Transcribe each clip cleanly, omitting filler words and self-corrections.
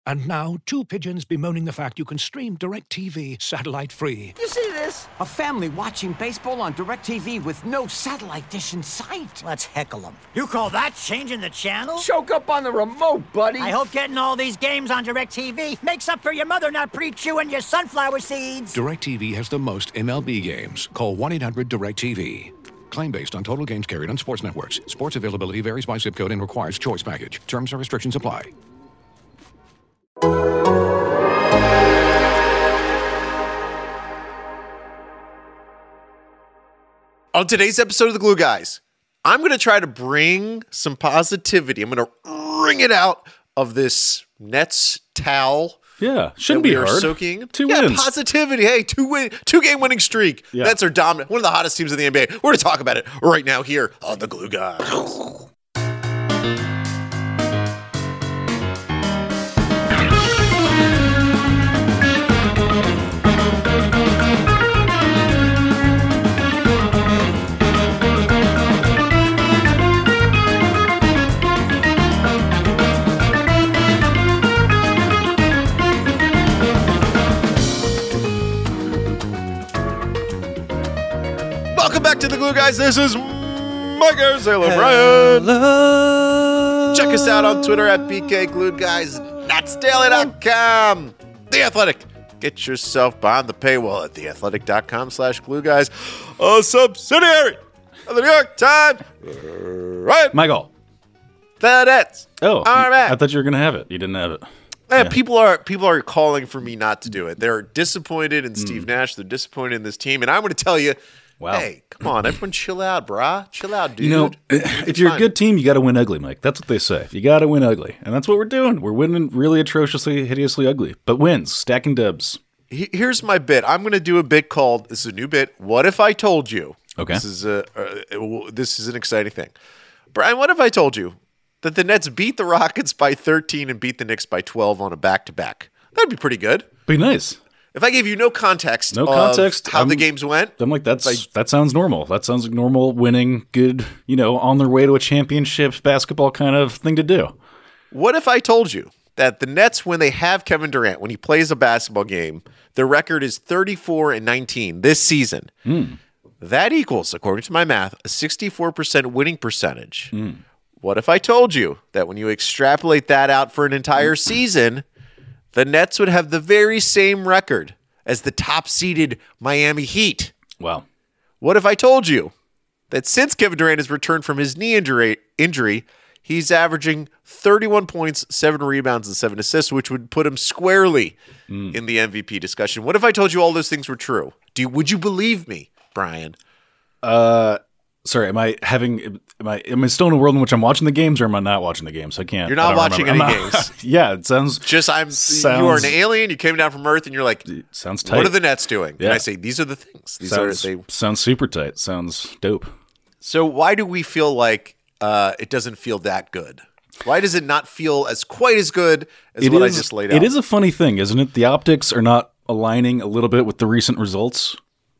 And now, two pigeons bemoaning the fact you can stream DirecTV satellite-free. You see this? A family watching baseball on DirecTV with no satellite dish in sight. Let's heckle them. You call that changing the channel? Choke up on the remote, buddy. I hope getting all these games on DirecTV makes up for your mother not pre-chewing your sunflower seeds. DirecTV has the most MLB games. Call 1-800-DirecTV. Claim based on total games carried on sports networks. Sports availability varies by zip code and requires choice package. Terms and restrictions apply. On today's episode of The Glue Guys, I'm going to try to bring some positivity. I'm going to wring it out of this Nets towel. Yeah, shouldn't be hard. Soaking. Two wins. Positivity. Hey, two-game winning streak. Yeah. Nets are dominant. One of the hottest teams in the NBA. We're going to talk about it right now here on The Glue Guys. Welcome back to The Glue Guys. This is Mike Sailor Brian. Check us out on Twitter at BKGlueGuys, NatsDaily.com. The Athletic. Get yourself behind the paywall at theathletic.com/glueguys, a subsidiary of the New York Times. Right. Michael. The Nets. Oh, All right. I thought you were going to have it. You didn't have it. Yeah. People are calling for me not to do it. They're disappointed in Steve Nash. They're disappointed in this team. And I'm going to tell you, Wow. Hey, come on, everyone chill out, brah. Chill out, dude. You know, if you're a good team, you got to win ugly, Mike. That's what they say. You got to win ugly. And that's what we're doing. We're winning really atrociously, hideously ugly. But wins, stacking dubs. Here's my bit. I'm going to do a bit called, this is a new bit, What If I Told You? Okay. This is an exciting thing. Brian, what if I told you that the Nets beat the Rockets by 13 and beat the Knicks by 12 on a back-to-back? That'd be pretty good. Be nice. If I gave you no context of how the games went. I'm like, that sounds normal. That sounds like normal, winning, good, on their way to a championship basketball kind of thing to do. What if I told you that the Nets, when they have Kevin Durant, when he plays a basketball game, their record is 34-19 this season. That equals, according to my math, a 64% winning percentage. What if I told you that when you extrapolate that out for an entire season, the Nets would have the very same record as the top-seeded Miami Heat? Wow. What if I told you that since Kevin Durant has returned from his knee injury, he's averaging 31 points, 7 rebounds, and 7 assists, which would put him squarely in the MVP discussion? What if I told you all those things were true? Would you believe me, Brian? Sorry, am I still in a world in which I'm watching the games, or am I not watching the games? I can't. You're not watching any games. Yeah, it sounds. You are an alien. You came down from Earth, and you're like, sounds tight. What are the Nets doing? Yeah. And I say, these are the things. Sounds super tight. Sounds dope. So why do we feel like it doesn't feel that good? Why does it not feel quite as good as I just laid out? It is a funny thing, isn't it? The optics are not aligning a little bit with the recent results.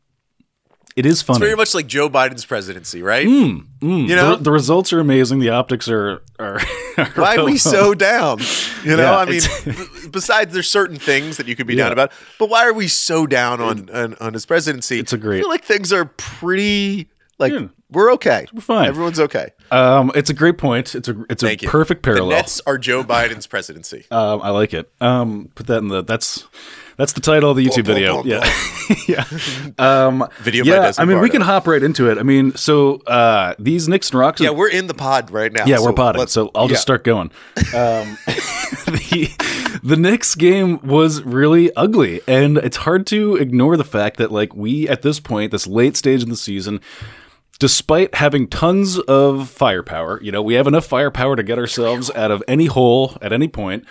It is funny. It's very much like Joe Biden's presidency, right? The results are amazing. The optics are why are we so down? I mean, besides there's certain things that you could be down about, but why are we so down on his presidency? It's a great. I feel like things are pretty we're okay. We're fine. Everyone's okay. It's a great point. It's a perfect parallel. The Nets are Joe Biden's presidency. I like it. Put that in that's the title of the YouTube video. Yeah. Yeah. Video by Desmond I mean, we Bardo. can hop right into it. I mean, so these Knicks and Rockets. Yeah, we're in the pod right now. Yeah, we're podding. So I'll just start going. The Knicks game was really ugly, and it's hard to ignore the fact that we at this point, this late stage in the season, despite having tons of firepower, we have enough firepower to get ourselves out of any hole at any point.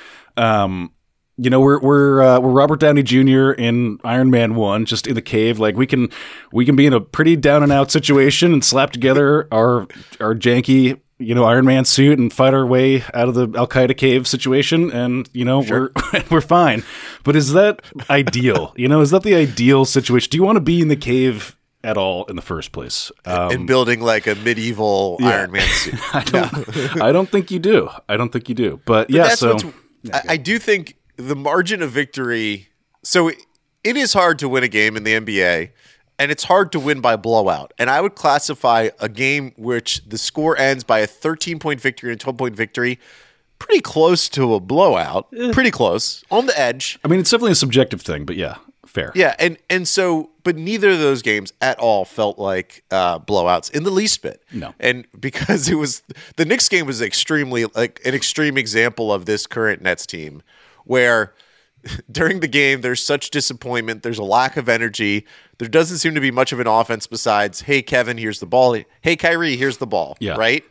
We're Robert Downey Jr. in Iron Man 1, just in the cave. We can be in a pretty down and out situation and slap together our janky, Iron Man suit and fight our way out of the Al Qaeda cave situation, and sure. we're fine. But is that ideal? Is that the ideal situation? Do you want to be in the cave at all in the first place? And building a medieval Iron Man suit. I don't think you do. But yeah, I do think the margin of victory. So it is hard to win a game in the NBA, and it's hard to win by blowout. And I would classify a game which the score ends by a 13-point victory and a 12-point victory pretty close to a blowout. Pretty close. On the edge. I mean, it's definitely a subjective thing, but yeah, fair. Yeah, and so, but neither of those games at all felt like blowouts in the least bit. No. And because it was, the Knicks game was extremely, like an extreme example of this current Nets team, where during the game, there's such disappointment. There's a lack of energy. There doesn't seem to be much of an offense besides, hey, Kevin, here's the ball. Hey, Kyrie, here's the ball. Yeah. Right?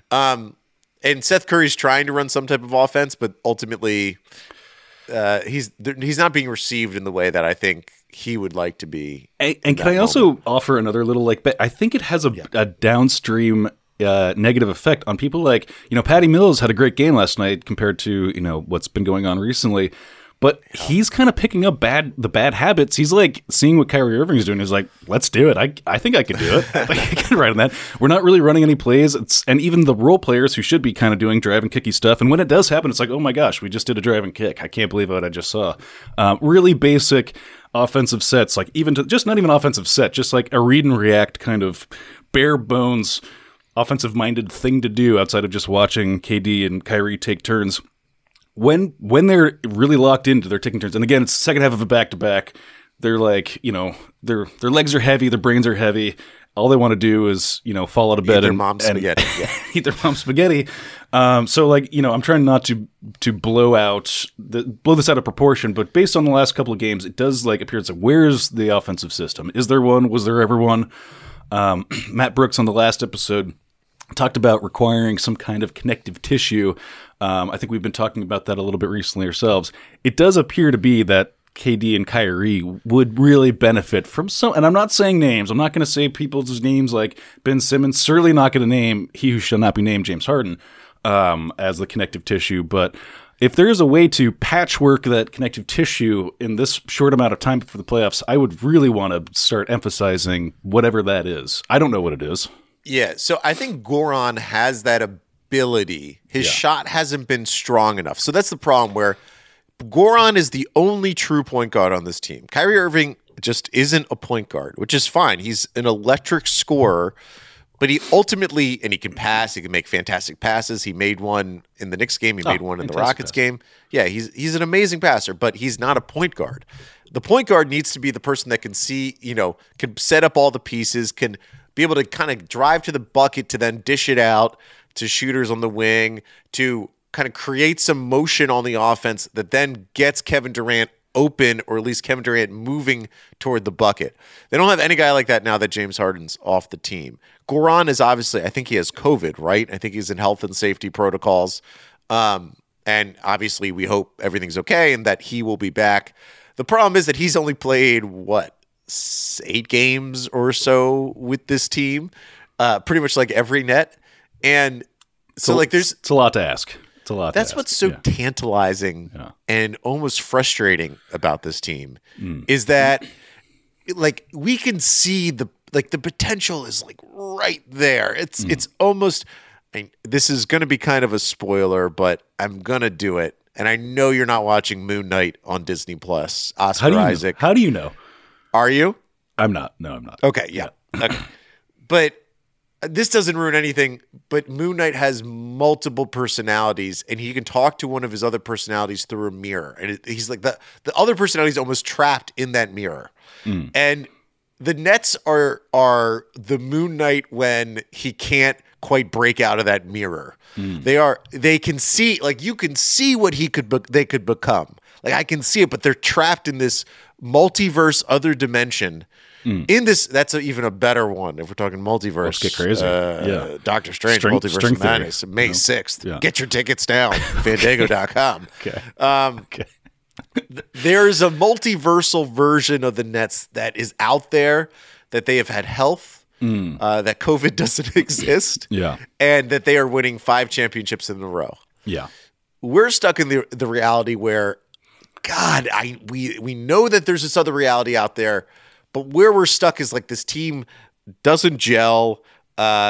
And Seth Curry's trying to run some type of offense, but ultimately he's not being received in the way that I think he would like to be. And can I also offer another little like bet? I think it has a downstream negative effect on people like, Patty Mills had a great game last night compared to, what's been going on recently. But he's kind of picking up the bad habits. He's like seeing what Kyrie Irving's doing. He's like, let's do it. I think I can do it. I can ride on that. We're not really running any plays. And even the role players who should be kind of doing drive and kicky stuff. And when it does happen, it's like, oh my gosh, we just did a drive and kick. I can't believe what I just saw. Really basic offensive sets, like just not even offensive set, just like a read and react kind of bare bones offensive minded thing to do outside of just watching KD and Kyrie take turns. When they're really locked into, they're taking turns. And again, it's the second half of a back-to-back. They're like, their legs are heavy, their brains are heavy. All they want to do is, fall out of bed eat their mom's spaghetti. Yeah. Eat their mom's spaghetti. So like, I'm trying not to blow this out of proportion, but based on the last couple of games, it does like appear it's like, where's the offensive system? Is there one? Was there ever one? Matt Brooks on the last episode talked about requiring some kind of connective tissue. I think we've been talking about that a little bit recently ourselves. It does appear to be that KD and Kyrie would really benefit from some, and I'm not saying names. I'm not going to say people's names like Ben Simmons. Certainly not going to name he who shall not be named, James Harden, as the connective tissue. But if there is a way to patchwork that connective tissue in this short amount of time for the playoffs, I would really want to start emphasizing whatever that is. I don't know what it is. Yeah, so I think Goran has that ability. His shot hasn't been strong enough. So that's the problem where Goran is the only true point guard on this team. Kyrie Irving just isn't a point guard, which is fine. He's an electric scorer, but he ultimately, and he can pass, he can make fantastic passes. He made one in the Knicks game. He made one in the Rockets game. Yeah, he's an amazing passer, but he's not a point guard. The point guard needs to be the person that can see, can set up all the pieces, can be able to kind of drive to the bucket to then dish it out to shooters on the wing, to kind of create some motion on the offense that then gets Kevin Durant open, or at least Kevin Durant moving toward the bucket. They don't have any guy like that now that James Harden's off the team. Goran is obviously, I think he has COVID, right? I think he's in health and safety protocols. And obviously we hope everything's okay and that he will be back. The problem is that he's only played, 8 games or so with this team, pretty much like every net. And so it's a lot to ask. It's a lot. That's what's so tantalizing and almost frustrating about this team is that we can see the potential is right there. It's almost, this is going to be kind of a spoiler, but I'm going to do it. And I know you're not watching Moon Knight on Disney Plus. Oscar Isaac. How do you know? Are you? I'm not. No, I'm not. Okay, yeah. Okay. But this doesn't ruin anything, but Moon Knight has multiple personalities, and he can talk to one of his other personalities through a mirror. And he's like, the other personality is almost trapped in that mirror. And the Nets are the Moon Knight when he can't quite break out of that mirror. They can see, you can see what they could become. I can see it, but they're trapped in this multiverse, other dimension. In this, that's even a better one. If we're talking multiverse, let's get crazy. Doctor Strange, Multiverse of Madness, May 6th. Yeah. Get your tickets now, Fandango.com. Okay. There's a multiversal version of the Nets that is out there, that they have had health, that COVID doesn't exist, and that they are winning 5 championships in a row. Yeah. We're stuck in the reality where, God, we know that there's this other reality out there, but where we're stuck is this team doesn't gel.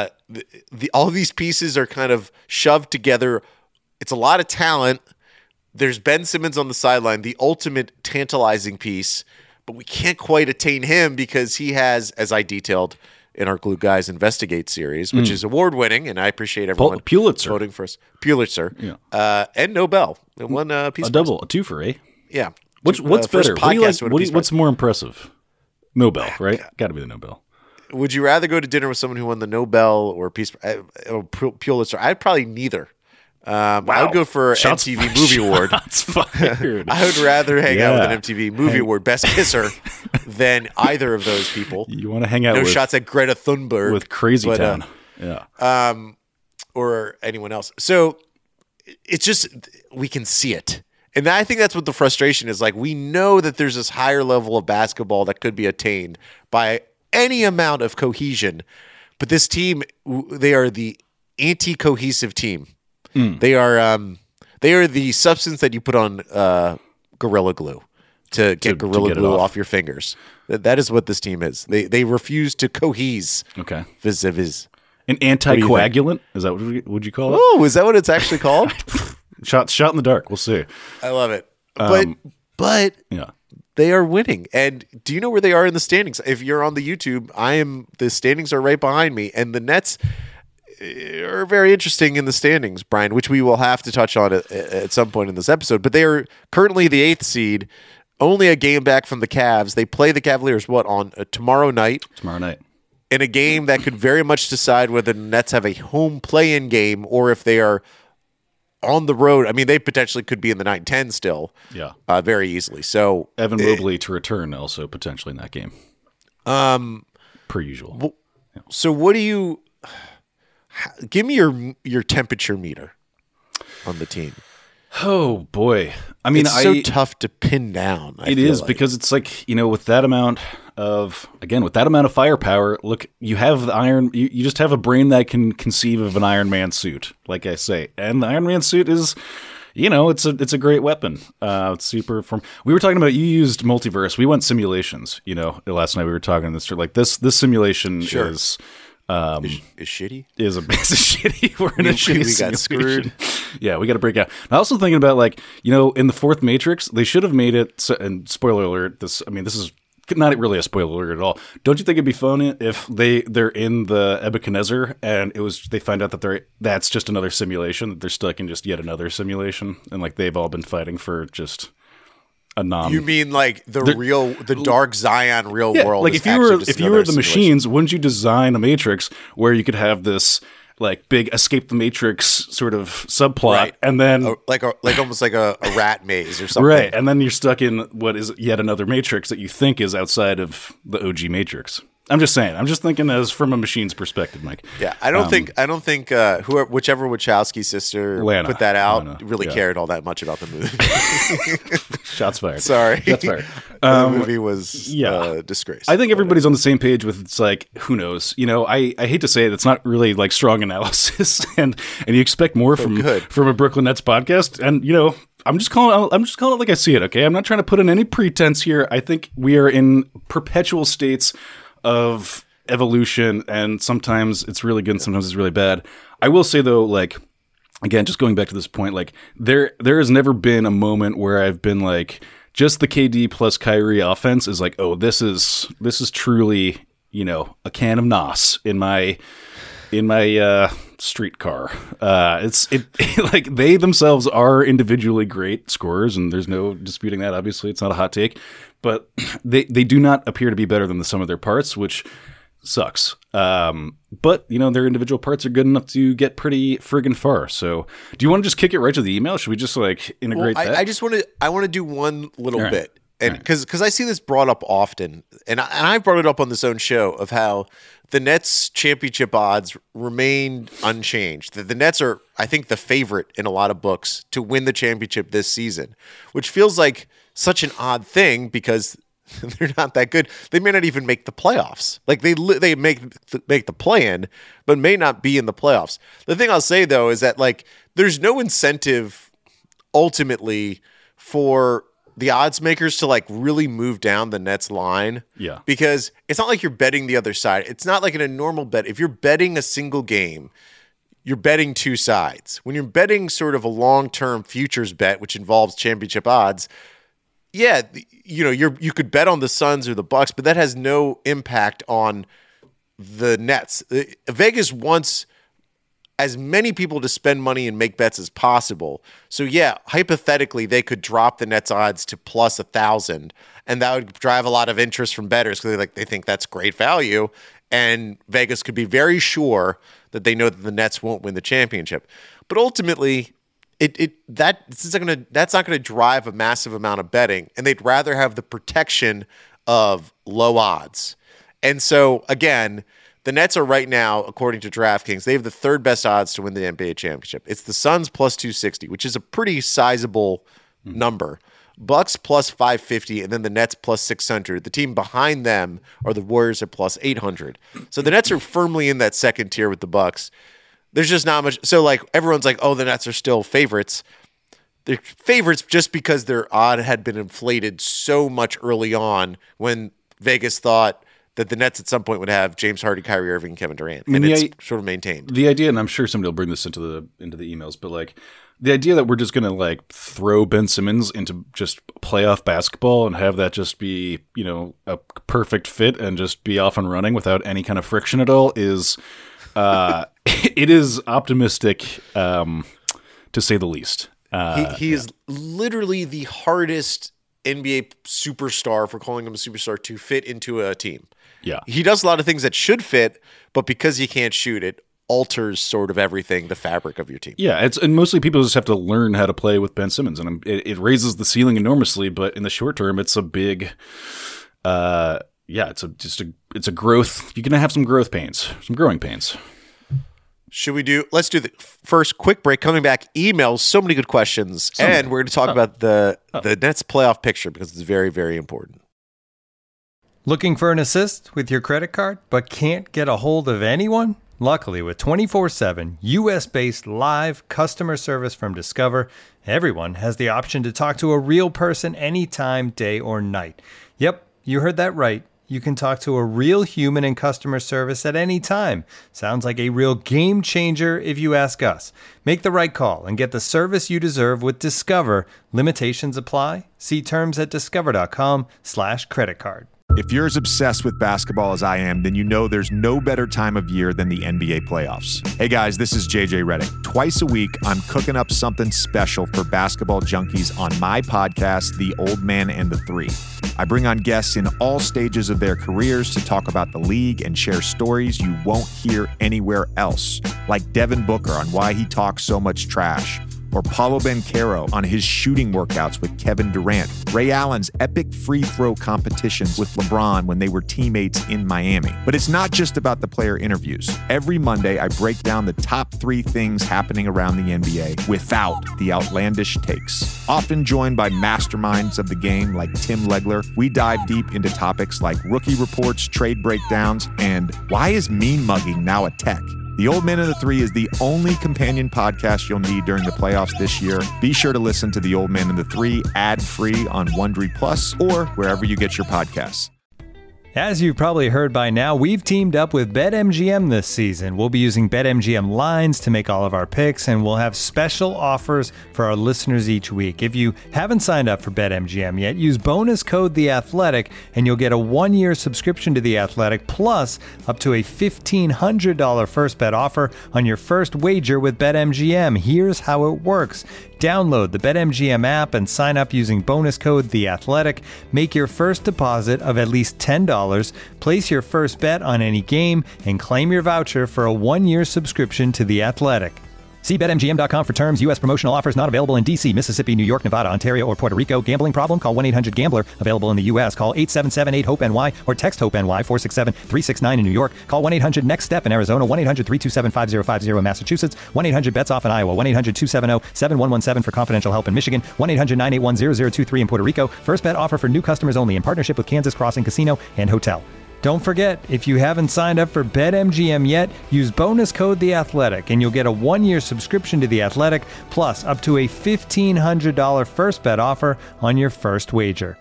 All these pieces are kind of shoved together. It's a lot of talent. there's Ben Simmons on the sideline, the ultimate tantalizing piece, but we can't quite attain him because he has, as I detailed in our Glue Guys Investigate series, which is award-winning, and I appreciate everyone Pulitzer. voting for us. Pulitzer. Yeah. And Nobel. It won a Peace A double, Prize. a twofer, eh? Yeah. What's First better? podcast to win a Peace What's Prize. more impressive? Nobel, right? Got to be the Nobel. Would you rather go to dinner with someone who won the Nobel or Pulitzer? I'd probably neither. I would go for MTV Movie Award. Shots fired. I would rather hang out with Yeah. an MTV Movie Award Best Kisser than either of those people. You want to hang out No with shots at Greta Thunberg. with Crazy but, Town. Yeah. or anyone else. So it's just, we can see it. And I think that's what the frustration is. Like, we know that there's this higher level of basketball that could be attained by any amount of cohesion. But this team, they are the anti-cohesive team. They are the substance that you put on Gorilla Glue to get Gorilla get it Glue off. off your fingers. That is what this team is. They refuse to cohese. Okay. Vis-a-vis. An anticoagulant? Is that what would you call it? Oh, is that what it's actually called? Shot in the dark. We'll see. I love it. But Yeah. they are winning. And do you know where they are in the standings? If you're on the YouTube, the standings are right behind me, and the Nets are very interesting in the standings, Brian, which we will have to touch on at some point in this episode. But they are currently the 8th seed, only a game back from the Cavs. They play the Cavaliers on tomorrow night Tomorrow night. in a game that could very much decide whether the Nets have a home play-in game or if they are on the road. I mean, they potentially could be in the 9-10 still. Yeah. Very easily. So Evan Mobley to return also potentially in that game. Per usual. So what do you give me your temperature meter on the team? Oh boy. I mean, It's so tough to pin down. It is because it's like, with that amount of firepower, look, you have the iron, you just have a brain that can conceive of an Iron Man suit, like I say. And the Iron Man suit is, it's a great weapon. It's super we were talking about, you used multiverse. We went simulations, last night we were talking this, like this simulation is is shitty. is a shitty. We're in a shitty we got simulation. screwed. Yeah, we got to break out. I'm also thinking about in the fourth Matrix, they should have made it. So, and spoiler alert, this is not really a spoiler alert at all. Don't you think it'd be funny if they're in the Nebuchadnezzar and they find out that that's just another simulation, that they're stuck in just yet another simulation, and they've all been fighting for just a non. You mean like the Dark Zion real world? Like is if you were actually just the another simulation? machines, wouldn't you design a Matrix where you could have this big escape the Matrix sort of subplot, Right. and then almost like a rat maze or something, right, and then you're stuck in what is yet another Matrix that you think is outside of the OG Matrix. I'm just saying. I'm just thinking as from a machine's perspective, Mike. Yeah, I don't think whichever Wachowski sister Lana. put that out Lana, really yeah. cared all that much about the movie. Shots fired. Sorry, Shots fired. The movie was yeah. disgrace. I think everybody's on the same page with it's who knows? I hate to say it, it's not really strong analysis, and you expect more from a Brooklyn Nets podcast, and I'm just calling it like I see it. Okay, I'm not trying to put in any pretense here. I think we are in perpetual states of evolution, and sometimes it's really good and sometimes it's really bad. I will say though, again, just going back to this point, there has never been a moment where I've been just the KD plus Kyrie offense is oh, this is truly, a can of NOS in my streetcar. They themselves are individually great scorers, and there's no disputing that. Obviously, it's not a hot take, but they do not appear to be better than the sum of their parts, which sucks. But their individual parts are good enough to get pretty friggin' far. So, do you want to just kick it right to the email? Should we just integrate that? I want to do one little bit, and because I see this brought up often, and I brought it up on this own show of how the Nets championship odds remained unchanged. The Nets are, I think, the favorite in a lot of books to win the championship this season, which feels like such an odd thing because they're not that good. They may not even make the playoffs. They make the play-in, but may not be in the playoffs. The thing I'll say though is that there's no incentive ultimately for the odds makers to really move down the Nets line. Yeah. Because it's not like you're betting the other side. It's not like in a normal bet. If you're betting a single game, you're betting two sides. When you're betting sort of a long-term futures bet, which involves championship odds, yeah, you could bet on the Suns or the Bucks, but that has no impact on the Nets. Vegas wants as many people to spend money and make bets as possible. So yeah, hypothetically, they could drop the Nets odds to plus 1,000, and that would drive a lot of interest from bettors because they think that's great value. And Vegas could be very sure that they know that the Nets won't win the championship. But ultimately, that's not going to drive a massive amount of betting, and they'd rather have the protection of low odds. And so again, the Nets are right now, according to DraftKings, they have the third best odds to win the NBA championship. It's the Suns plus 260, which is a pretty sizable number. Bucks plus 550, and then the Nets plus 600. The team behind them are the Warriors at plus 800. So the Nets are firmly in that second tier with the Bucks. There's just not much. So like everyone's like, oh, the Nets are still favorites. They're favorites just because their odd had been inflated so much early on when Vegas thought that the Nets at some point would have James Harden, Kyrie Irving, Kevin Durant, and it's sort of maintained. The idea, and I'm sure somebody will bring this into the emails, but like the idea that we're just going to like throw Ben Simmons into just playoff basketball and have that just be, a perfect fit and just be off and running without any kind of friction at all is, it is optimistic, to say the least. He is literally the hardest NBA superstar, for calling him a superstar, to fit into a team. Yeah. He does a lot of things that should fit, but because he can't shoot, it alters sort of everything, the fabric of your team. Yeah, and mostly people just have to learn how to play with Ben Simmons, and it raises the ceiling enormously, but in the short term, it's a big, it's a growth. You're going to have some growing pains. Let's do the first quick break. Coming back, emails, so many good questions, and we're going to talk about the Nets playoff picture because it's very, very important. Looking for an assist with your credit card, but can't get a hold of anyone? Luckily, with 24/7 U.S.-based live customer service from Discover, everyone has the option to talk to a real person anytime, day or night. Yep, you heard that right. You can talk to a real human in customer service at any time. Sounds like a real game changer if you ask us. Make the right call and get the service you deserve with Discover. Limitations apply. See terms at discover.com/creditcard. If you're as obsessed with basketball as I am, then you know there's no better time of year than the NBA playoffs. Hey guys, this is JJ Redick. Twice a week, I'm cooking up something special for basketball junkies on my podcast, The Old Man and the Three. I bring on guests in all stages of their careers to talk about the league and share stories you won't hear anywhere else, like Devin Booker on why he talks so much trash, or Paolo Banchero on his shooting workouts with Kevin Durant, Ray Allen's epic free throw competitions with LeBron when they were teammates in Miami. But it's not just about the player interviews. Every Monday, I break down the top 3 things happening around the NBA without the outlandish takes. Often joined by masterminds of the game like Tim Legler, we dive deep into topics like rookie reports, trade breakdowns, and why is mean mugging now a tech? The Old Man and the Three is the only companion podcast you'll need during the playoffs this year. Be sure to listen to The Old Man and the Three ad-free on Wondery Plus or wherever you get your podcasts. As you've probably heard by now, we've teamed up with BetMGM this season. We'll be using BetMGM lines to make all of our picks, and we'll have special offers for our listeners each week. If you haven't signed up for BetMGM yet, use bonus code The Athletic, and you'll get a 1-year subscription to The Athletic, plus up to a $1,500 first bet offer on your first wager with BetMGM. Here's how it works. Download the BetMGM app and sign up using bonus code The Athletic. Make your first deposit of at least $10. Place your first bet on any game and claim your voucher for a 1-year subscription to The Athletic. See BetMGM.com for terms. U.S. promotional offers not available in D.C., Mississippi, New York, Nevada, Ontario, or Puerto Rico. Gambling problem? Call 1-800-GAMBLER. Available in the U.S. Call 877-8-HOPE-NY or text HOPE-NY 467-369 in New York. Call 1-800-NEXT-STEP in Arizona. 1-800-327-5050 in Massachusetts. 1-800-BETS-OFF in Iowa. 1-800-270-7117 for confidential help in Michigan. 1-800-981-0023 in Puerto Rico. First bet offer for new customers only in partnership with Kansas Crossing Casino and Hotel. Don't forget, if you haven't signed up for BetMGM yet, use bonus code The Athletic, and you'll get a 1-year subscription to The Athletic, plus up to a $1,500 first bet offer on your first wager.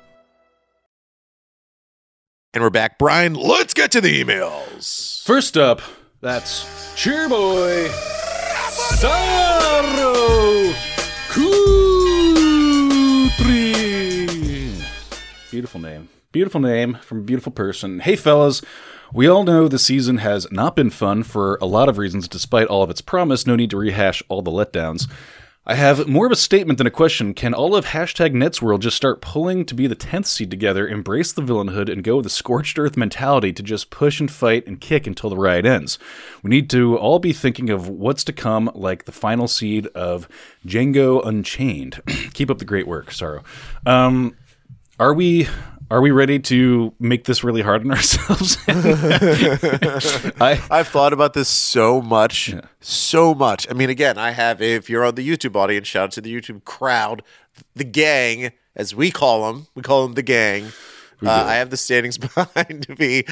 And we're back. Brian, let's get to the emails. First up, that's Cheerboy. Massaro Kutri. Beautiful name. Beautiful name from a beautiful person. Hey, fellas. We all know the season has not been fun for a lot of reasons, despite all of its promise. No need to rehash all the letdowns. I have more of a statement than a question. Can all of #NetsWorld just start pulling to be the 10th seed together, embrace the villainhood, and go with the scorched earth mentality to just push and fight and kick until the ride ends? We need to all be thinking of what's to come, like the final seed of Django Unchained. Keep up the great work, Sorrow. Are we ready to make this really hard on ourselves? I've thought about this so much. I mean, again, if you're on the YouTube audience, shout out to the YouTube crowd, the gang, as we call them the gang. I have the standings behind me.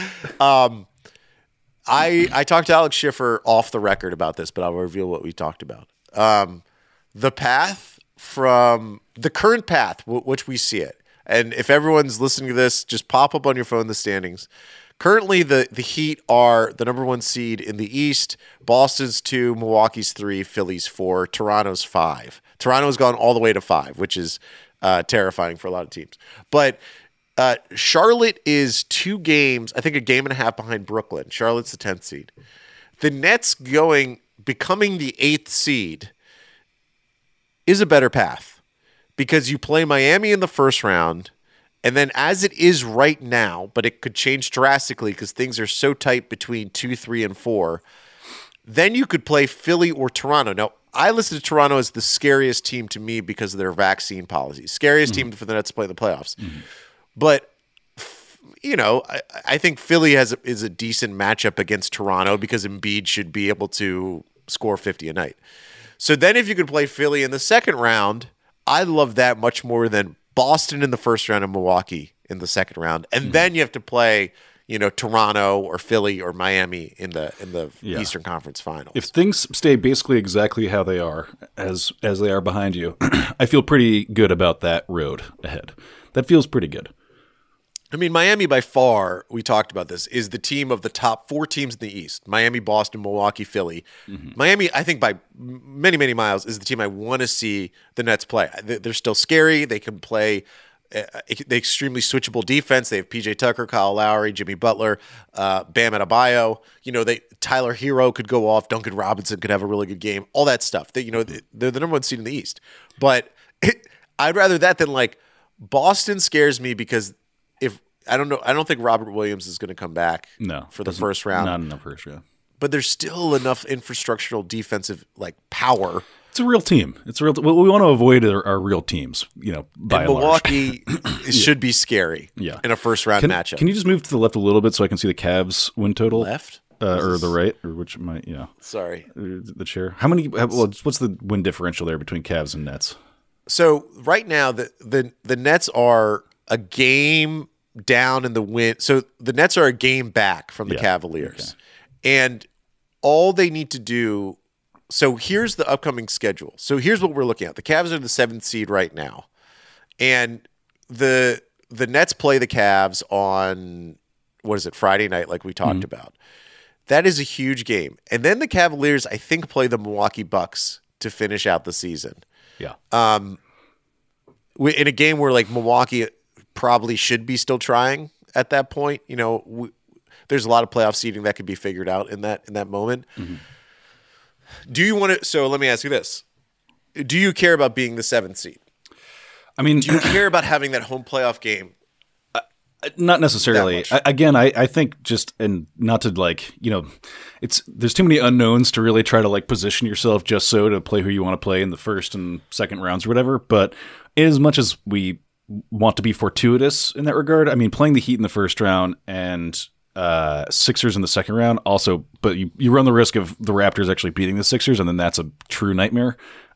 I talked to Alex Schiffer off the record about this, but I'll reveal what we talked about. The path from the current path, which we see it. And if everyone's listening to this, just pop up on your phone the standings. Currently, the Heat are the number 1 seed in the East. Boston's 2, Milwaukee's 3, Philly's 4, Toronto's 5. Toronto's gone all the way to 5, which is terrifying for a lot of teams. But Charlotte is 2 games, I think a game and a half behind Brooklyn. Charlotte's the 10th seed. The Nets becoming the 8th seed is a better path. Because you play Miami in the first round, and then as it is right now, but it could change drastically because things are so tight between 2, 3, and 4, then you could play Philly or Toronto. Now, I listed Toronto as the scariest team to me because of their vaccine policies. Scariest team for the Nets to play in the playoffs. But, I think Philly is a decent matchup against Toronto because Embiid should be able to score 50 a night. So then if you could play Philly in the second round, I love that much more than Boston in the first round and Milwaukee in the second round. And then you have to play, Toronto or Philly or Miami in the Eastern Conference Finals. If things stay basically exactly how they are, as they are behind you, I feel pretty good about that road ahead. That feels pretty good. I mean, Miami by far, we talked about this, is the team of the top 4 teams in the East. Miami, Boston, Milwaukee, Philly. Miami, I think by many, many miles, is the team I want to see the Nets play. They're still scary. They can play the extremely switchable defense. They have PJ Tucker, Kyle Lowry, Jimmy Butler, Bam Adebayo. Tyler Hero could go off. Duncan Robinson could have a really good game. All that stuff. They're the number 1 seed in the East. But I'd rather that than Boston scares me because I don't think Robert Williams is going to come back for the first round. Not in the first round. But there's still enough infrastructural defensive power. It's a real team. What we want to avoid are real teams, by and Milwaukee should be scary in a first round matchup. Can you just move to the left a little bit so I can see the Cavs win total? Left? Or the right, or which might, Sorry. The chair. How many, what's the win differential there between Cavs and Nets? So right now the Nets are a game down in the win. So the Nets are a game back from the Cavaliers. Okay. And all they need to do, so here's the upcoming schedule. So here's what we're looking at. The Cavs are the 7th seed right now. And the Nets play the Cavs on, Friday night, like we talked about. That is a huge game. And then the Cavaliers, I think, play the Milwaukee Bucks to finish out the season. Yeah. In a game where Milwaukee probably should be still trying at that point. There's a lot of playoff seeding that could be figured out in that moment. Do you want to? So let me ask you this: do you care about being the 7th seed? I mean, do you care about having that home playoff game? Not necessarily. I think just, and not to there's too many unknowns to really try to position yourself just so to play who you want to play in the first and second rounds or whatever. But as much as we want to be fortuitous in that regard, I mean, playing the Heat in the first round and Sixers in the second round also, but you run the risk of the Raptors actually beating the Sixers, and then that's a true nightmare.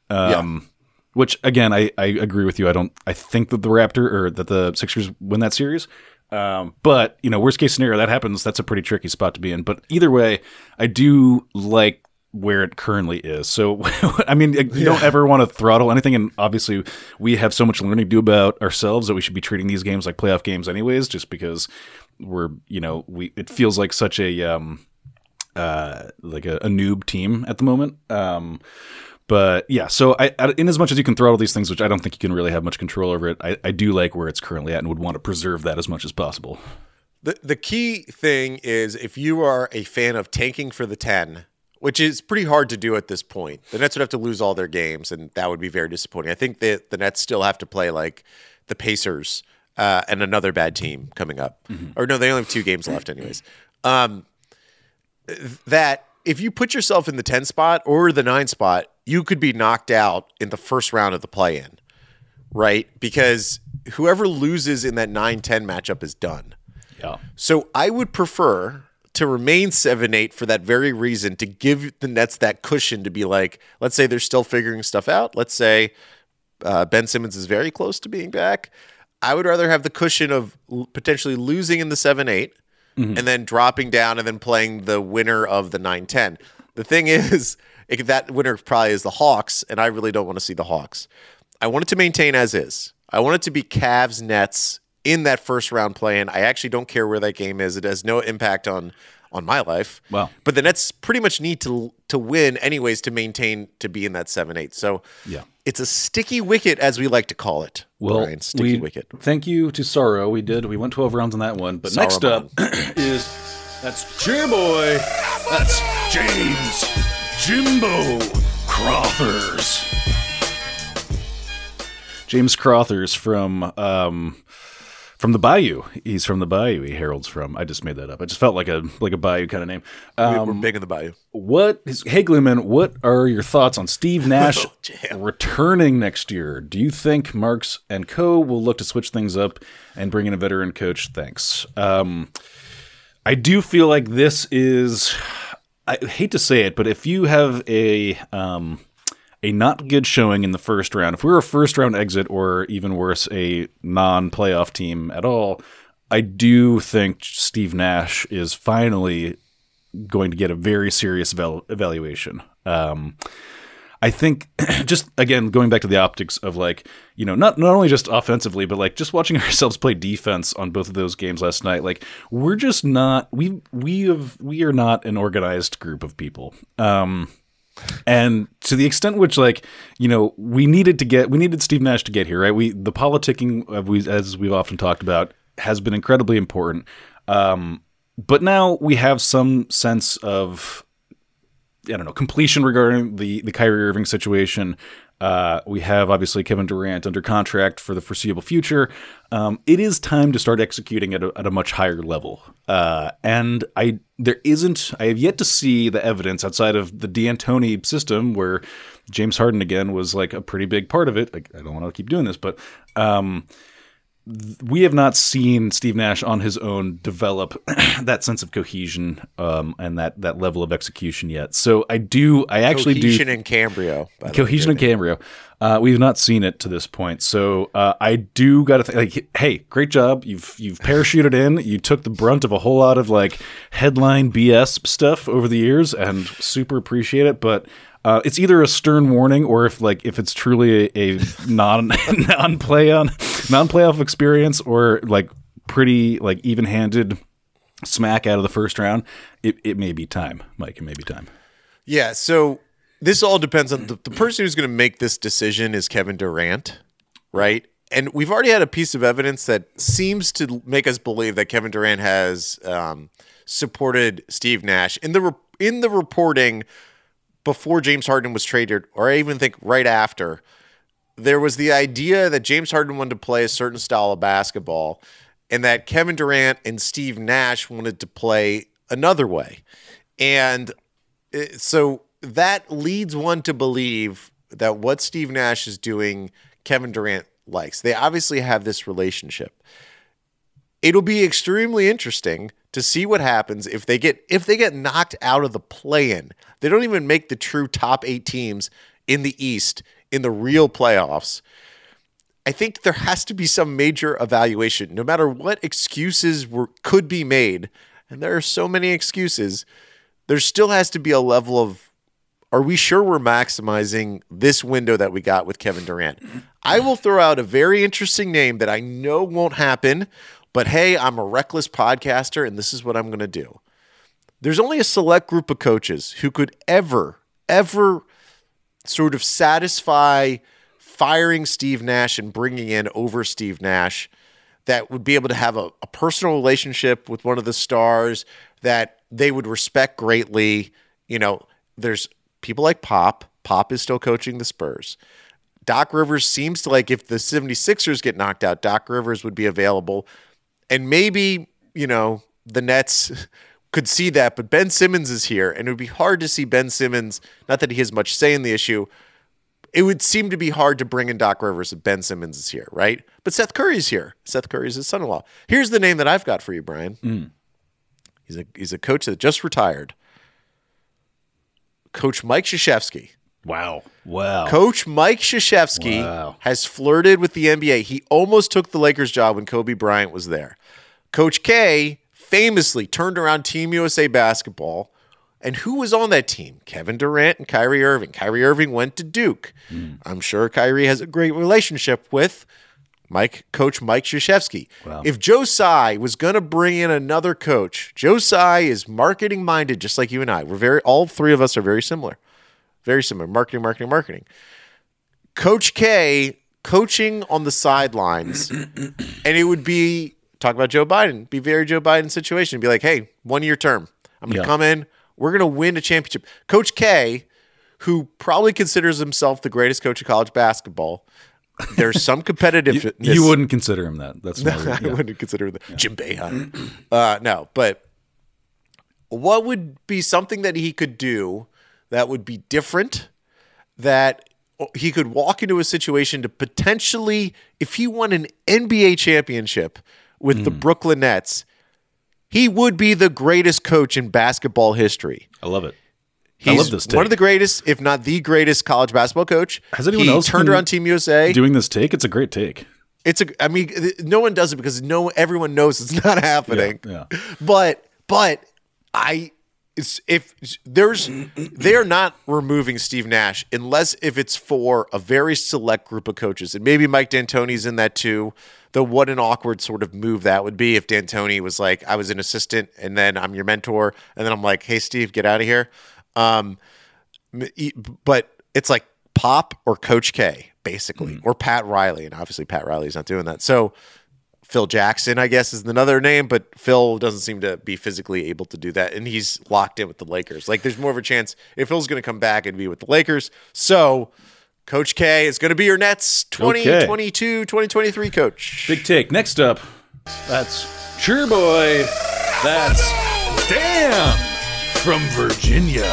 Which again, I agree with you. I think that the Sixers win that series. But worst case scenario, that happens. That's a pretty tricky spot to be in. But either way, I do like where it currently is. So, I mean, you don't ever want to throttle anything. And obviously we have so much learning to do about ourselves that we should be treating these games like playoff games anyways, just because we're, it feels like such a, like a noob team at the moment. But yeah, so I, in as much as you can throw all these things, which I don't think you can really have much control over it, I do like where it's currently at and would want to preserve that as much as possible. The key thing is if you are a fan of tanking for the 10, which is pretty hard to do at this point, the Nets would have to lose all their games, and that would be very disappointing. I think that the Nets still have to play like the Pacers and another bad team coming up. Or no, they only have 2 games left anyways. That if you put yourself in the 10 spot or the 9 spot, you could be knocked out in the first round of the play-in, right? Because whoever loses in that 9-10 matchup is done. Yeah. So I would prefer to remain 7-8 for that very reason, to give the Nets that cushion to be like, let's say they're still figuring stuff out. Let's say Ben Simmons is very close to being back. I would rather have the cushion of potentially losing in the 7-8 and then dropping down and then playing the winner of the 9-10. The thing is, that winner probably is the Hawks, and I really don't want to see the Hawks. I want it to maintain as is. I want it to be Cavs Nets in that first round play-in. I actually don't care where that game is. It has no impact on my life. Wow. But the Nets pretty much need to win anyways to maintain to be in that 7-8. So Yeah. It's a sticky wicket, as we like to call it. Well, Brian, sticky wicket. Thank you to Sorrow. We went 12 rounds on that one. But next up that's J-Boy. That's James Jimbo Crothers. James Crothers from the Bayou. He's from the Bayou. He heralds from. I just made that up. I just felt like a Bayou kind of name. We're big in the Bayou. Hey Gluman, what are your thoughts on Steve Nash returning next year? Do you think Marks and Co. will look to switch things up and bring in a veteran coach? Thanks. I do feel like this is. I hate to say it, but if you have a not good showing in the first round, if we're a first round exit or even worse, a non-playoff team at all, I do think Steve Nash is finally going to get a very serious evaluation. I think just, again, going back to the optics of like, not only just offensively, but like just watching ourselves play defense on both of those games last night, like we're just not, we are not an organized group of people. And to the extent which, like, we needed Steve Nash to get here, right? The politicking, as we've often talked about, has been incredibly important. But now we have some sense of, completion regarding the Kyrie Irving situation. We have obviously Kevin Durant under contract for the foreseeable future. It is time to start executing at a much higher level. And I have yet to see the evidence outside of the D'Antoni system where James Harden again was like a pretty big part of it. Like, I don't want to keep doing this, but we have not seen Steve Nash on his own develop that sense of cohesion and that level of execution yet. So I actually do. Cohesion and Cambrio. Cohesion and Cambrio. We've not seen it to this point. So I do got to think, like, hey, great job. You've parachuted in. You took the brunt of a whole lot of like headline BS stuff over the years and super appreciate it. But it's either a stern warning or if it's truly a non-playoff experience or like pretty like even-handed smack out of the first round, it may be time, Mike. It may be time. Yeah, so this all depends on the person who's going to make this decision is Kevin Durant, right? And we've already had a piece of evidence that seems to make us believe that Kevin Durant has supported Steve Nash in the reporting before James Harden was traded, or I even think right after. There was the idea that James Harden wanted to play a certain style of basketball and that Kevin Durant and Steve Nash wanted to play another way. And so that leads one to believe that what Steve Nash is doing, Kevin Durant likes. They obviously have this relationship. It'll be extremely interesting to see what happens if they get knocked out of the play-in. They don't even make the true top 8 teams in the East in the real playoffs. I think there has to be some major evaluation, no matter what excuses could be made. And there are so many excuses. There still has to be a level of, are we sure we're maximizing this window that we got with Kevin Durant? I will throw out a very interesting name that I know won't happen, but hey, I'm a reckless podcaster, and this is what I'm going to do. there's only a select group of coaches who could ever sort of satisfy firing Steve Nash and bringing in over Steve Nash, that would be able to have a personal relationship with one of the stars that they would respect greatly. You know, there's people like Pop. Pop is still coaching the Spurs. Doc Rivers seems to, like, if the 76ers get knocked out, Doc Rivers would be available. And maybe, you know, the Nets could see that, but Ben Simmons is here, and it would be hard to see Ben Simmons, not that he has much say in the issue. It would seem to be hard to bring in Doc Rivers if Ben Simmons is here, right? But Seth Curry's here. Seth Curry's his son-in-law. Here's the name that I've got for you, Brian. He's a coach that just retired. Coach Mike Krzyzewski. Wow. Coach Mike Krzyzewski has flirted with the NBA. He almost took the Lakers job when Kobe Bryant was there. Coach K famously turned around Team USA basketball. And who was on that team? Kevin Durant and Kyrie Irving. Kyrie Irving went to Duke. I'm sure Kyrie has a great relationship with Coach Mike Krzyzewski. Wow. If Joe Tsai was going to bring in another coach, Joe Tsai is marketing minded, just like you and I. All three of us are very similar. Very similar. Marketing. Coach K coaching on the sidelines, and it would be, talk about Joe Biden, be very Joe Biden situation. Be like, hey, 1-year term. I'm going to come in. We're going to win a championship. Coach K, who probably considers himself the greatest coach of college basketball, there's some competitiveness. You wouldn't consider him that. That's not I wouldn't consider him Jim Boeheim. No, but what would be something that he could do that would be different, that he could walk into a situation to potentially, if he won an NBA championship with the Brooklyn Nets, he would be the greatest coach in basketball history. I love it. He's I love this take. One of the greatest, if not the greatest, college basketball coach. Has anyone else turned around Team USA doing this take? It's a great take. I mean, no one does it because everyone knows it's not happening. Yeah. But they are not removing Steve Nash unless if it's for a very select group of coaches, and maybe Mike D'Antoni's in that too. Though what an awkward sort of move that would be if D'Antoni was like, I was an assistant and then I'm your mentor, and then I'm like, hey Steve, get out of here. But it's like Pop or Coach K, basically, or Pat Riley, and obviously Pat Riley's not doing that. So Phil Jackson, I guess, is another name, but Phil doesn't seem to be physically able to do that, and he's locked in with the Lakers. Like, there's more of a chance if Phil's going to come back and be with the Lakers. So Coach K is going to be your Nets 2022, 2023 coach. Big take. Next up, that's Sure Boy. That's Dan from Virginia.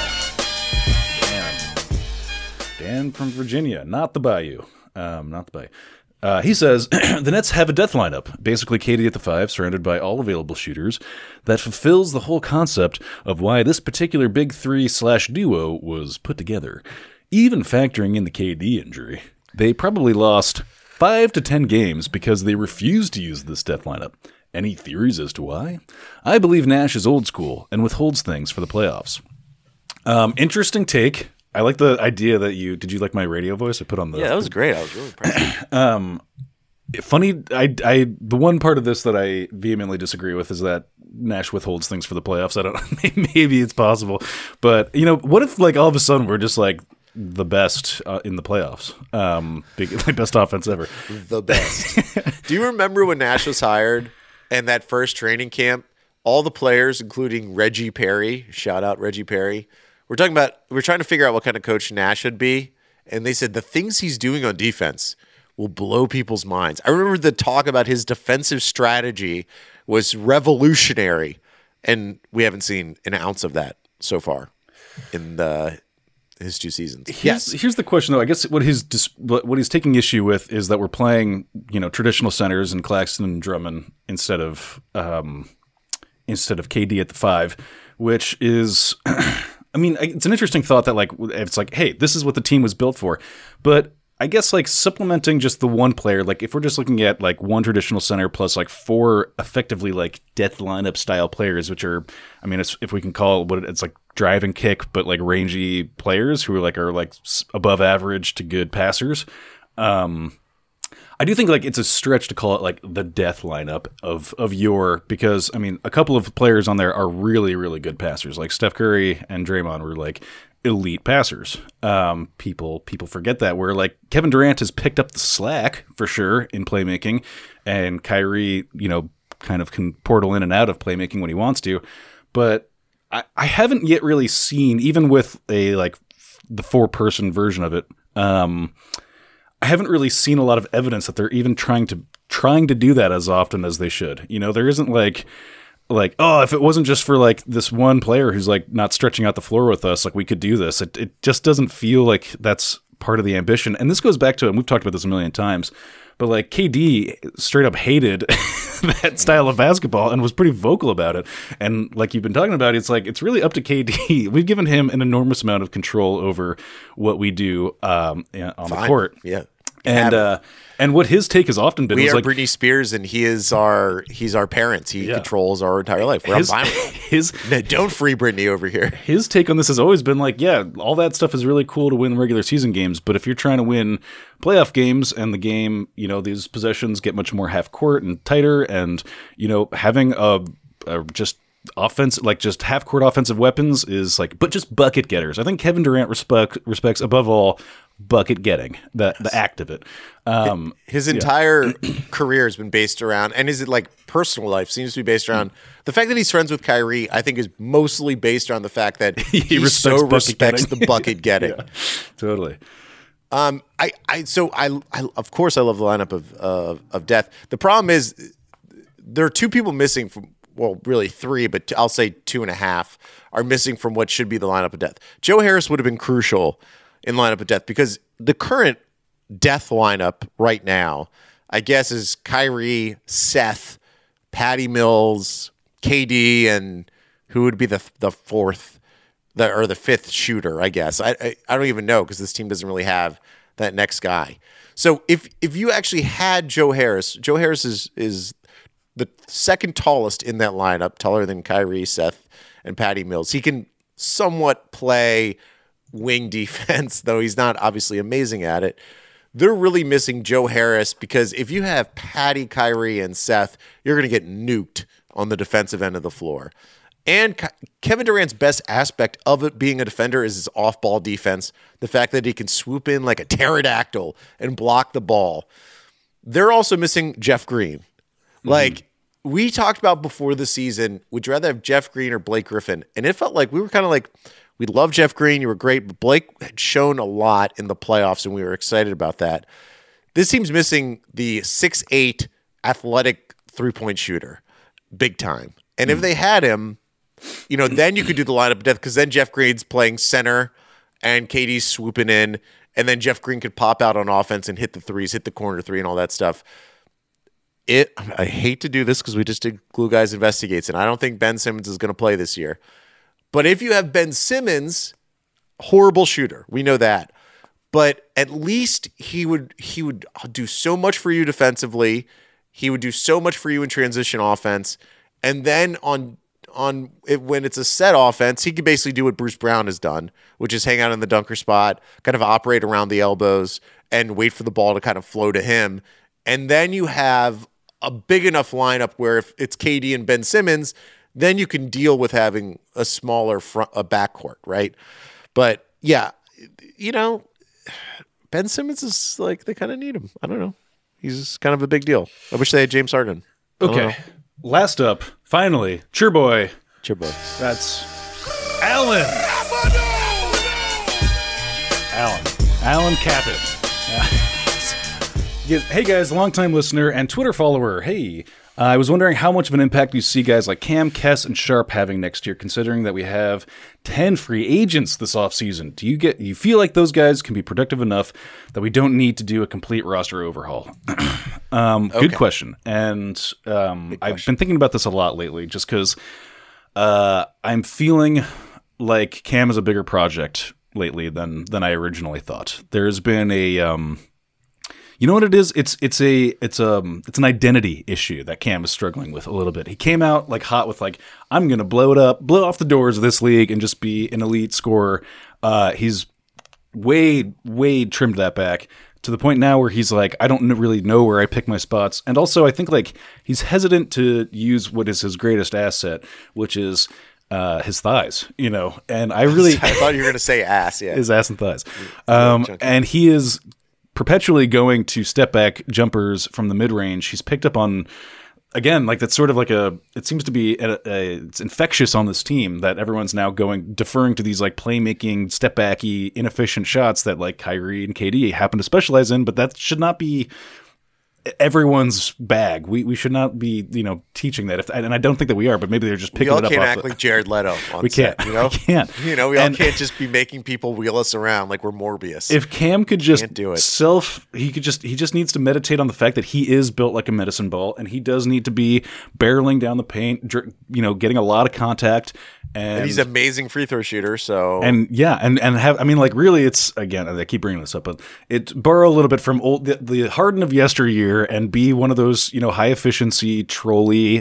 Dan from Virginia, not the Bayou. He says, the Nets have a death lineup, basically KD at the 5, surrounded by all available shooters, that fulfills the whole concept of why this particular big 3/duo was put together. Even factoring in the KD injury, they probably lost 5 to 10 games because they refused to use this death lineup. Any theories as to why? I believe Nash is old school and withholds things for the playoffs. Interesting take. I like the idea that did you like my radio voice I put on the... Yeah, that was great. I was really impressed. Funny, the one part of this that I vehemently disagree with is that Nash withholds things for the playoffs. I don't maybe it's possible. But, what if, like, all of a sudden we're just, like, the best in the playoffs? Best offense ever. The best. Do you remember when Nash was hired and that first training camp, all the players, including Reggie Perry, shout out Reggie Perry, we're trying to figure out what kind of coach Nash should be, and they said the things he's doing on defense will blow people's minds. I remember the talk about his defensive strategy was revolutionary, and we haven't seen an ounce of that so far in his 2 seasons. Here's the question, though. I guess what he's taking issue with is that we're playing, traditional centers and Claxton and Drummond instead of KD at the 5, which is. I mean, it's an interesting thought that, like, it's like, hey, this is what the team was built for. But I guess, like, supplementing just the one player, like, if we're just looking at, like, one traditional center plus, like, 4 effectively, like, death lineup style players, which are, I mean, if we can call it it's like drive and kick, but, like, rangy players who are above average to good passers. I do think like it's a stretch to call it like the death lineup of your, because I mean a couple of players on there are really, really good passers. Like Steph Curry and Draymond were like elite passers. People forget that, where like Kevin Durant has picked up the slack for sure in playmaking, and Kyrie, kind of can portal in and out of playmaking when he wants to. But I haven't yet really seen, even with the 4-person version of it, I haven't really seen a lot of evidence that they're even trying to do that as often as they should. There isn't like, oh, if it wasn't just for like this one player who's like not stretching out the floor with us, like we could do this. It just doesn't feel like that's part of the ambition. And this goes back to, and we've talked about this a million times, but like KD straight up hated that style of basketball and was pretty vocal about it. And like you've been talking about, it's like, it's really up to KD. We've given him an enormous amount of control over what we do on the court. Yeah. And what his take has often been, we was are like, Britney Spears, and he's our parents. He controls our entire life. I'm fine with it. Don't free Britney over here. His take on this has always been like, yeah, all that stuff is really cool to win regular season games, but if you're trying to win playoff games and the game, these possessions get much more half court and tighter, and having a just offense, like just half court offensive weapons is like, but just bucket getters. I think Kevin Durant respects above all bucket getting, the act of it. His entire career has been based around, and his like personal life seems to be based around the fact that he's friends with Kyrie. I think is mostly based around the fact that he respects the bucket getting. Yeah, totally. I of course I love the lineup of death. The problem is there are 2 people missing from, well, really 3, but I'll say 2.5 are missing from what should be the lineup of death. Joe Harris would have been crucial in lineup of death, because the current death lineup right now, I guess, is Kyrie, Seth, Patty Mills, KD, and who would be the 4th or the 5th shooter, I guess. I don't even know, because this team doesn't really have that next guy. So if you actually had Joe Harris is the second tallest in that lineup, taller than Kyrie, Seth, and Patty Mills. He can somewhat play wing defense, though he's not obviously amazing at it. They're really missing Joe Harris, because if you have Patty, Kyrie, and Seth, you're going to get nuked on the defensive end of the floor. And Kevin Durant's best aspect of it being a defender is his off-ball defense, the fact that he can swoop in like a pterodactyl and block the ball. They're also missing Jeff Green. Like we talked about before the season, would you rather have Jeff Green or Blake Griffin? And it felt like we were kind of like, we love Jeff Green, you were great, but Blake had shown a lot in the playoffs, and we were excited about that. This team's missing the 6'8" athletic three-point shooter, big time. And if they had him, then you could do the lineup of death, because then Jeff Green's playing center and KD's swooping in, and then Jeff Green could pop out on offense and hit the threes, hit the corner three, and all that stuff. I hate to do this because we just did Glue Guys Investigates, and I don't think Ben Simmons is going to play this year. But if you have Ben Simmons, horrible shooter, we know that. But at least he would do so much for you defensively. He would do so much for you in transition offense. And then when it's a set offense, he could basically do what Bruce Brown has done, which is hang out in the dunker spot, kind of operate around the elbows, and wait for the ball to kind of flow to him. And then you have a big enough lineup where if it's KD and Ben Simmons, then you can deal with having a smaller backcourt, right? But yeah, Ben Simmons is like, they kind of need him. I don't know. He's kind of a big deal. I wish they had James Harden. Okay. Last up, finally, Cheer Boy. That's Alan. Alan Capit. Hey guys, longtime listener and Twitter follower. Hey, I was wondering how much of an impact you see guys like Cam, Kess, and Sharp having next year, considering that we have 10 free agents this offseason. Do you feel like those guys can be productive enough that we don't need to do a complete roster overhaul? Good question. And I've been thinking about this a lot lately, just because I'm feeling like Cam is a bigger project lately than I originally thought. There's been a you know what it is? It's an identity issue that Cam is struggling with a little bit. He came out like hot with like, I'm gonna blow off the doors of this league and just be an elite scorer. He's way trimmed that back to the point now where he's like, I don't really know where I pick my spots. And also, I think like he's hesitant to use what is his greatest asset, which is his thighs, and I thought you were going to say ass. Yeah. His ass and thighs. And he is perpetually going to step back jumpers from the mid range. He's picked up on, again, like that's sort of like it seems to be it's infectious on this team that everyone's now deferring to these like playmaking, step backy, inefficient shots that like Kyrie and KD happen to specialize in, but that should not be everyone's bag. We should not be, teaching that. And I don't think that we are, but maybe they're just picking it up. We all can't act like Jared Leto on we set, can't. We can't. We all can't just be making people wheel us around like we're Morbius. If Cam could just do it. he just needs to meditate on the fact that he is built like a medicine ball, and he does need to be barreling down the paint, getting a lot of contact. And he's an amazing free throw shooter. So really, it's, again, I keep bringing this up, but it's borrow a little bit from the Harden of yesteryear and be one of those high efficiency trolley,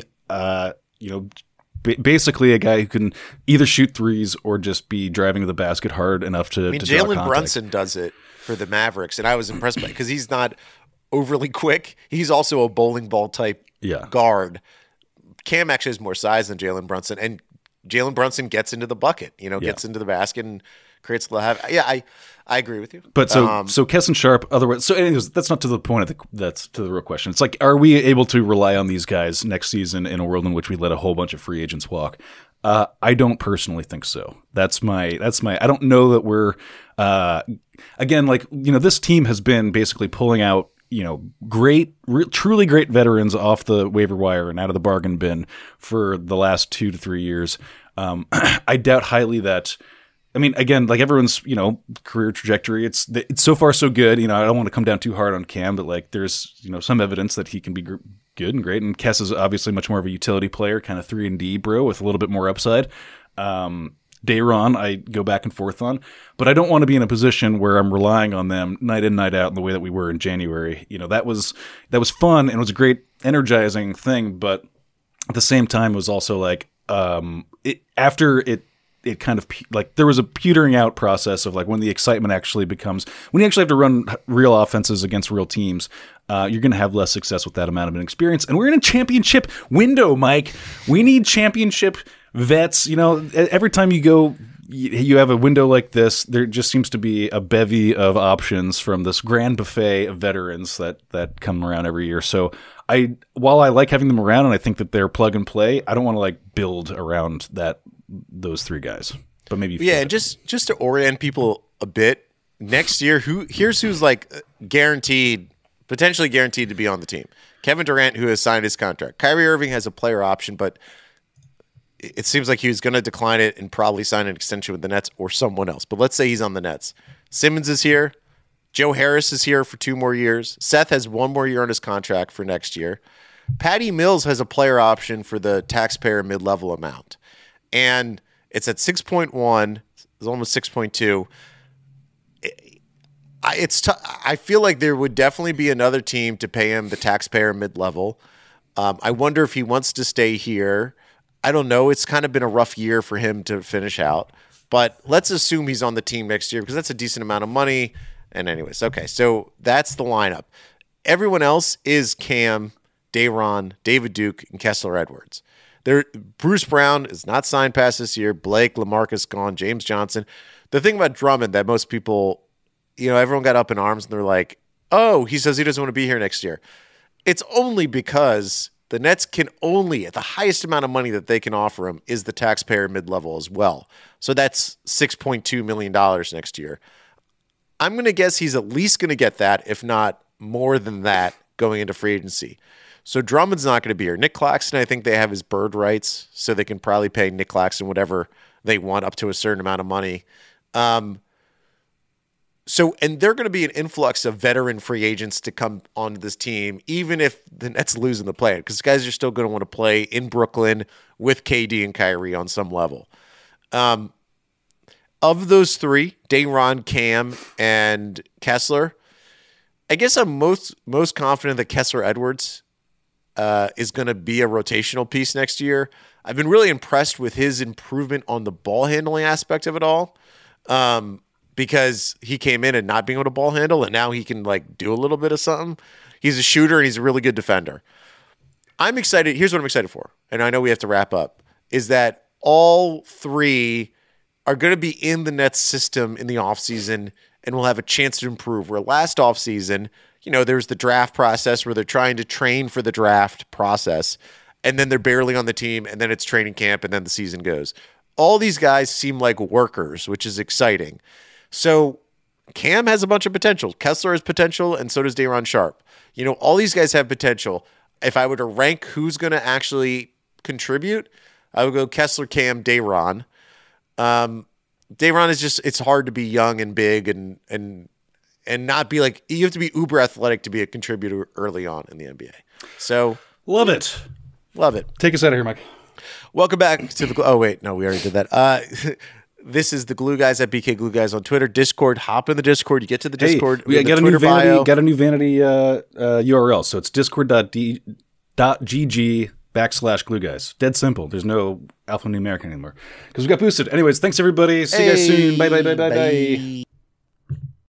basically a guy who can either shoot threes or just be driving to the basket hard enough to. Jalen Brunson does it for the Mavericks, and I was impressed by it because he's not overly quick. He's also a bowling ball type guard. Cam actually has more size than Jalen Brunson, and Jalen Brunson gets into the bucket, gets into the basket and creates a lot. I agree with you. But so Kesson Sharp, otherwise, so anyways, that's not to the point. That's to the real question. It's like, are we able to rely on these guys next season in a world in which we let a whole bunch of free agents walk? I don't personally think so. That's my. I don't know that we're. Again, this team has been basically pulling out truly great veterans off the waiver wire and out of the bargain bin for the last 2 to 3 years. I doubt highly that. I mean, again, like everyone's, career trajectory, it's so far so good. I don't want to come down too hard on Cam, but there's, some evidence that he can be good and great. And Kess is obviously much more of a utility player, kind of 3-and-D bro with a little bit more upside. Day'Ron, I go back and forth on, but I don't want to be in a position where I'm relying on them night in, night out in the way that we were in January. That was fun and it was a great energizing thing, but at the same time, it was also like, after it kind of there was a petering out process of when the excitement actually becomes, when you actually have to run real offenses against real teams, you're going to have less success with that amount of inexperience. And we're in a championship window, Mike. We need championship vets. Every time you go, you have a window like this, there just seems to be a bevy of options from this grand buffet of veterans that come around every year. So while I like having them around and I think that they're plug and play, I don't want to build around those 3 guys. But maybe just to orient people a bit, next year here's who's potentially guaranteed to be on the team. Kevin Durant, who has signed his contract. Kyrie Irving has a player option, but it seems like he was going to decline it and probably sign an extension with the Nets or someone else. But let's say he's on the Nets. Simmons is here. Joe Harris is here for 2 more years. Seth has 1 more year on his contract for next year. Patty Mills has a player option for the taxpayer mid-level amount. And it's at 6.1. It's almost 6.2. I feel like there would definitely be another team to pay him the taxpayer mid-level. I wonder if he wants to stay here. I don't know. It's kind of been a rough year for him to finish out. But let's assume he's on the team next year because that's a decent amount of money. And anyways, okay, so that's the lineup. Everyone else is Cam, Day'Ron, David Duke, and Kessler Edwards. Bruce Brown is not signed past this year. Blake, LaMarcus gone, James Johnson. The thing about Drummond that most people, everyone got up in arms and they're like, oh, he says he doesn't want to be here next year. It's only because the Nets can only, at the highest amount of money that they can offer him, is the taxpayer mid-level as well. So that's $6.2 million next year. I'm going to guess he's at least going to get that, if not more than that, going into free agency. So Drummond's not going to be here. Nick Claxton, I think they have his bird rights, so they can probably pay Nick Claxton whatever they want up to a certain amount of money. And they're going to be an influx of veteran free agents to come onto this team, even if the Nets lose in the play, because guys are still going to want to play in Brooklyn with KD and Kyrie on some level. Of those 3, Day'Ron, Cam, and Kessler, I guess I'm most confident that Kessler Edwards is going to be a rotational piece next year. I've been really impressed with his improvement on the ball handling aspect of it all. because he came in and not being able to ball handle, and now he can like do a little bit of something. He's a shooter and he's a really good defender. I'm excited. Here's what I'm excited for, and I know we have to wrap up, is that all three are going to be in the Nets system in the offseason and will have a chance to improve. Where last offseason, there's the draft process where they're trying to train for the draft process, and then they're barely on the team, and then it's training camp, and then the season goes. All these guys seem like workers, which is exciting. So Cam has a bunch of potential. Kessler has potential, and so does Day'Ron Sharpe. All these guys have potential. If I were to rank who's going to actually contribute, I would go Kessler, Cam, Day'Ron. Day'Ron is just, it's hard to be young and big and not be like, you have to be uber athletic to be a contributor early on in the NBA. So love it. Take us out of here, Mike. Welcome back to the, oh wait, no, we already did that. This is the Glue Guys at BK Glue Guys on Twitter, Discord. Hop in the Discord. You get to the Discord. We got a new vanity URL. So it's discord.gg/Glue Guys. Dead simple. There's no alphanumeric anymore because we got boosted. Anyways, thanks everybody. See you guys soon. Bye.